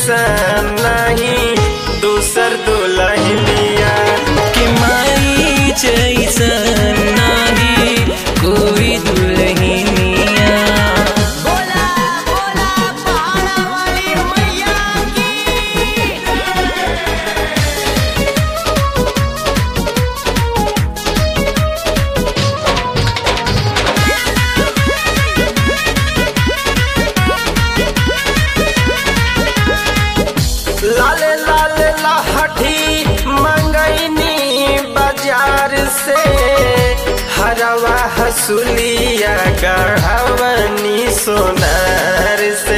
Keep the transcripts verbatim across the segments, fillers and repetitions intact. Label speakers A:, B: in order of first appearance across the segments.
A: जैसन नहीं दूसर दुल्हनिया
B: कि माई जैसन नाही कोई दुल्हनिया।
C: बोला बोला पहाड़ा वाली मैया की।
A: लाले लाले लाठी मंगैनी बाजार से हरवा हसुलिया गढ़वनी सोनार से।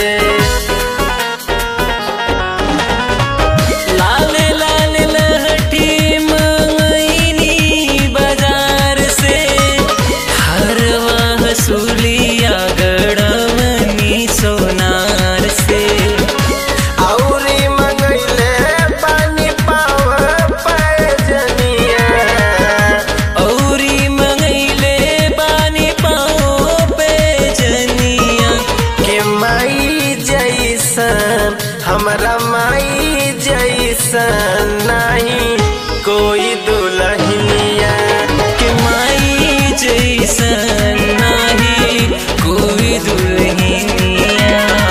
B: लाले लाले लहठी मंगैनी बाजार से हरवा हसुलिया गढ़वनी सोनार से।
A: औरी मंगैले पानी पाव पैजनिया
B: औरी मंगैले बानी पाओ पे जनिया।
A: के माई जैसन हमरा माई जैसन नहीं कोई दुल्हनिया
B: कि माई जैसन नाही कोई दुल्हनिया।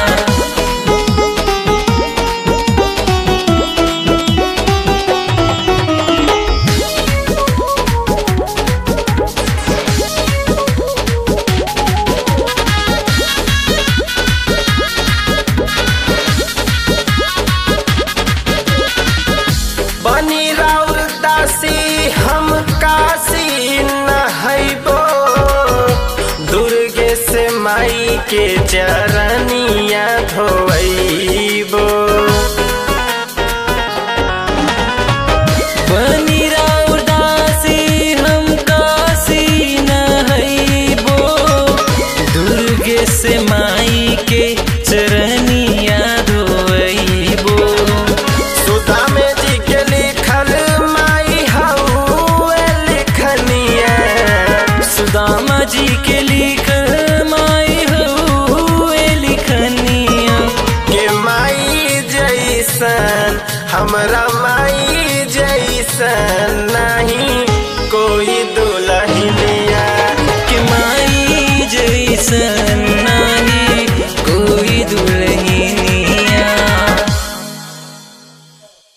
A: बनी राउर दासी हम काशी नहैबो दुर्गे से माई के चरनिया धोइबो।
B: बन